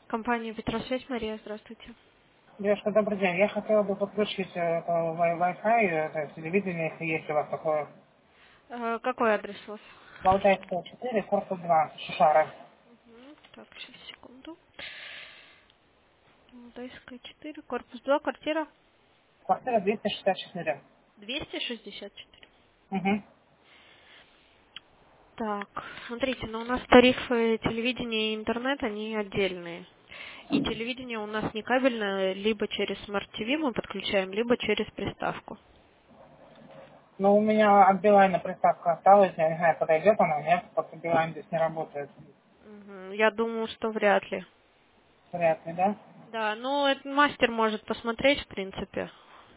Компания Петросвязь, Мария, здравствуйте. Девушка, добрый день. Я хотела бы подключить Wi-Fi, телевидение, если есть у вас такое. Какой адрес у вас? Валдайская 4, корпус 2, Шишара. Так, сейчас, секунду. Молдайская 4, корпус 2, квартира Квартира 264. 264. Угу. Так, смотрите, у нас тарифы телевидения и интернет, они отдельные. И телевидение у нас не кабельное, либо через Smart TV мы подключаем, либо через приставку. Но у меня от Билайна приставка осталась, я не знаю, подойдет она, нет, просто Билайн здесь не работает. Я думаю, что вряд ли. Вряд ли, да? Да, ну, это мастер может посмотреть, в принципе.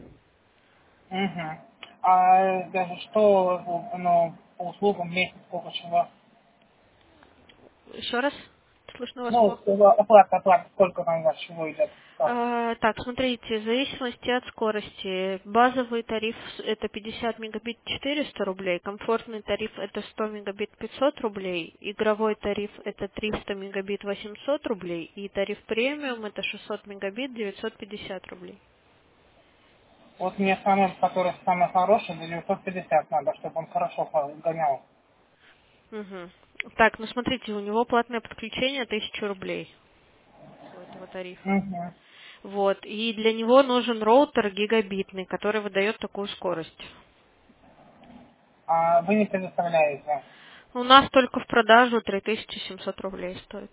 Угу. А даже что, ну, по услугам месяц, сколько чего? Еще раз, слышно вас Ну, плохо. оплата, сколько там у вас чего идет? Как? Так, смотрите, в зависимости от скорости. Базовый тариф это 50 мегабит 400 рублей, комфортный тариф это 100 мегабит 500 рублей, игровой тариф это 300 мегабит 800 рублей и тариф премиум это 600 мегабит 950 рублей. Вот мне самый, который самый хороший, за 950 надо, чтобы он хорошо гонял. Мгм. Так, ну смотрите, у него платное подключение 1000 рублей у этого тарифа. Угу. Вот, и для него нужен роутер гигабитный, который выдает такую скорость. А вы не предоставляете. У нас только в продажу 3700 рублей стоит.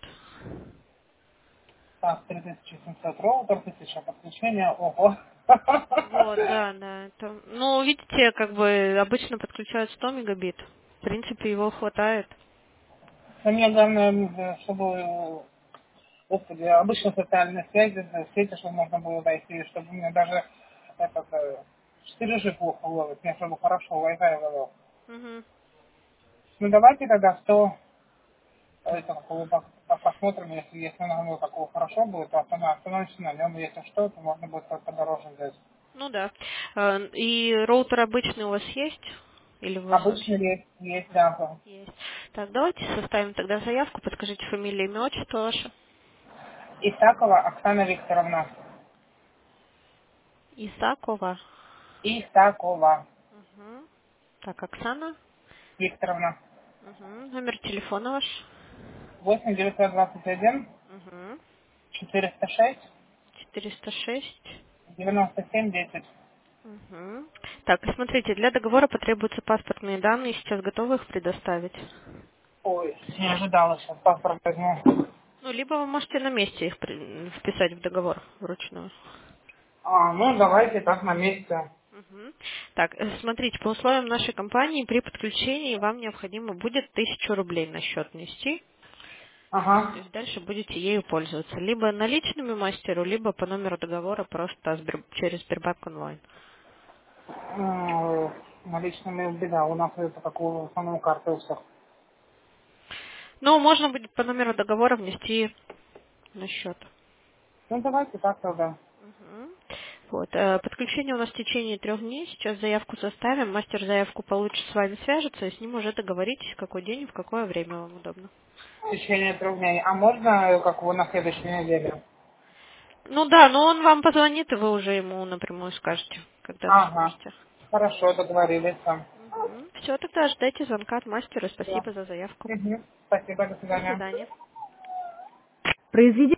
Так, 3700 роутер, 1000 подключения, ого. Вот, да, да. Ну, видите, как бы обычно подключают 100 мегабит. В принципе, его хватает. Но мне главное, чтобы, господи, обычно социальные связи, сети, чтобы можно было зайти, чтобы мне даже этот, 4G плохо ловит, мне чтобы хорошо Wi-Fi ловил. Мгм. Ну давайте тогда 100, это, посмотрим, если оно такого хорошо будет, то остановимся на нем, если что, то можно будет подороже взять. Ну да. И роутер обычный у вас есть? Или у вас Обычно вообще? есть, да. Есть. Так, давайте составим тогда заявку. Подскажите фамилию, имя, отчество ваше. Исакова Оксана Викторовна. Исакова. Исакова Мгм. Так, Оксана. Викторовна. Мгм. Номер телефона ваш. 8 921 Мгм. 406 406. 97 10. Мгм. Так, и смотрите, для договора потребуются паспортные данные. Сейчас готовы их предоставить? Ой, не ожидала, сейчас паспорт возьму. Ну, либо вы можете на месте их вписать в договор вручную. Ну давайте так на месте. Мгм. Так, смотрите, по условиям нашей компании при подключении вам необходимо будет 1000 рублей на счет нести. То Ага. есть дальше будете ею пользоваться. Либо наличными мастеру, либо по номеру договора просто через Сбербанк онлайн. Наличными беда, у нас это такую основную карту у всех. Ну, можно будет по номеру договора внести на счет. Ну давайте так тогда. Мгм. Вот. Подключение у нас в течение 3 дней. Сейчас заявку составим. Мастер заявку получит, с вами свяжется, и с ним уже договоритесь, в какой день и в какое время вам удобно. В течение 3 дней. А можно как вы на следующей неделе? Ну да, но он вам позвонит, и вы уже ему напрямую скажете, когда вы Ага. сможете. Хорошо, договорились. Все, тогда ждайте звонка от мастера. Все. Спасибо за заявку. Угу. Спасибо, до До свидания. свидания. Произведение